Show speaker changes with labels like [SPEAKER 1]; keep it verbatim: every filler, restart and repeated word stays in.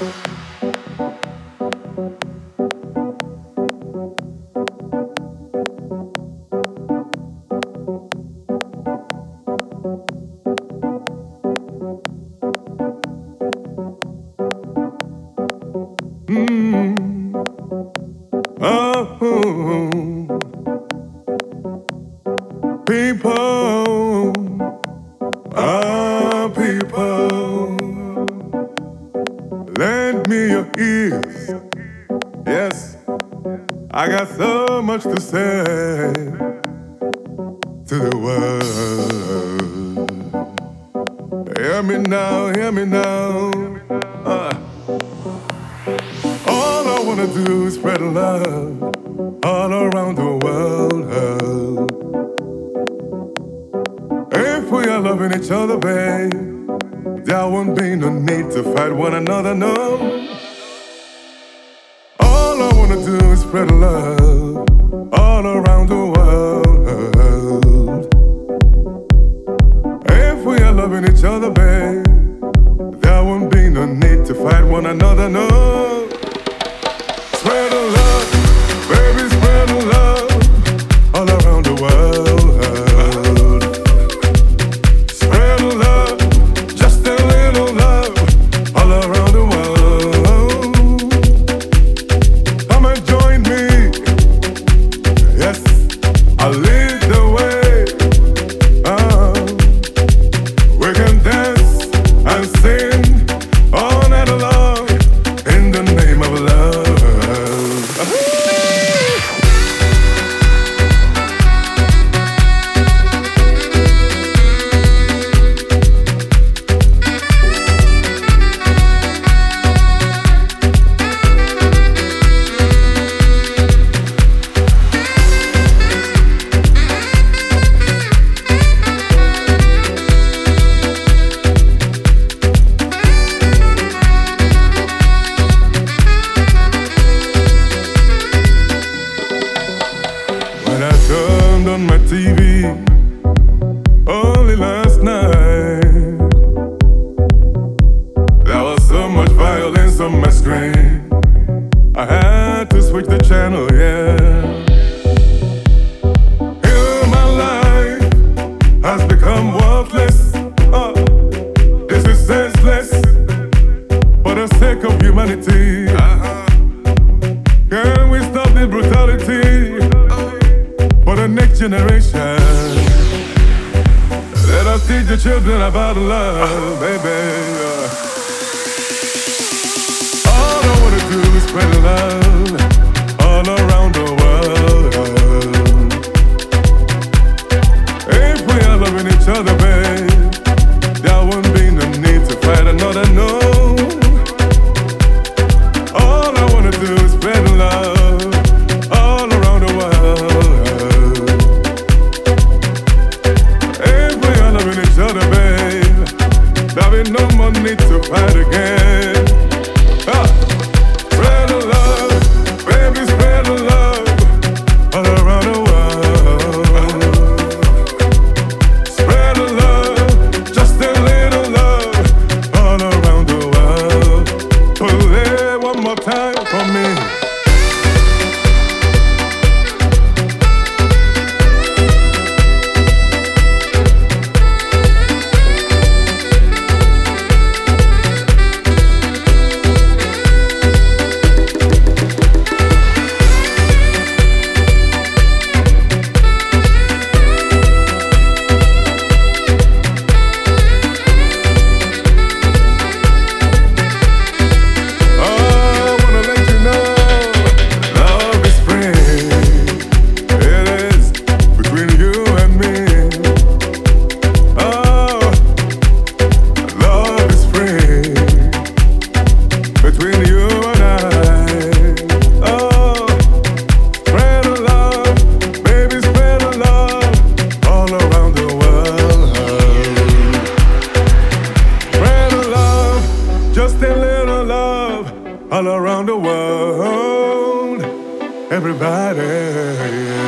[SPEAKER 1] People, ah, people, lend me your ears. Yes, I got so much to say to the world. Hear me now, hear me now. Uh, all I wanna do is spread love all around the world. If we are loving each other, babe, there won't be no need to fight one another, no. All I wanna do is spread love all around the world. If we are loving each other, babe, there won't be no need to fight one another, no. Spread the love, baby, spread the love all around the world. On my T V only last night, there was so much violence on my screen. I had to switch the channel, yeah. Here my life has become worthless. Oh, this is senseless for the sake of humanity. Uh-huh. Can we stop the brutality for the next generation? Let us teach the children about love, baby. All I wanna do is spread love all around the world. If we are loving each other, babe, there won't be no need to fight another, no. All I wanna do is spread love all around the world. If we are loving each other, babe, there'll be no more need to fight again. Ah. Spread the love, baby, spread the love all around the world. Spread the love, just a little love all around the world. Play one more time for me. All around the world, everybody.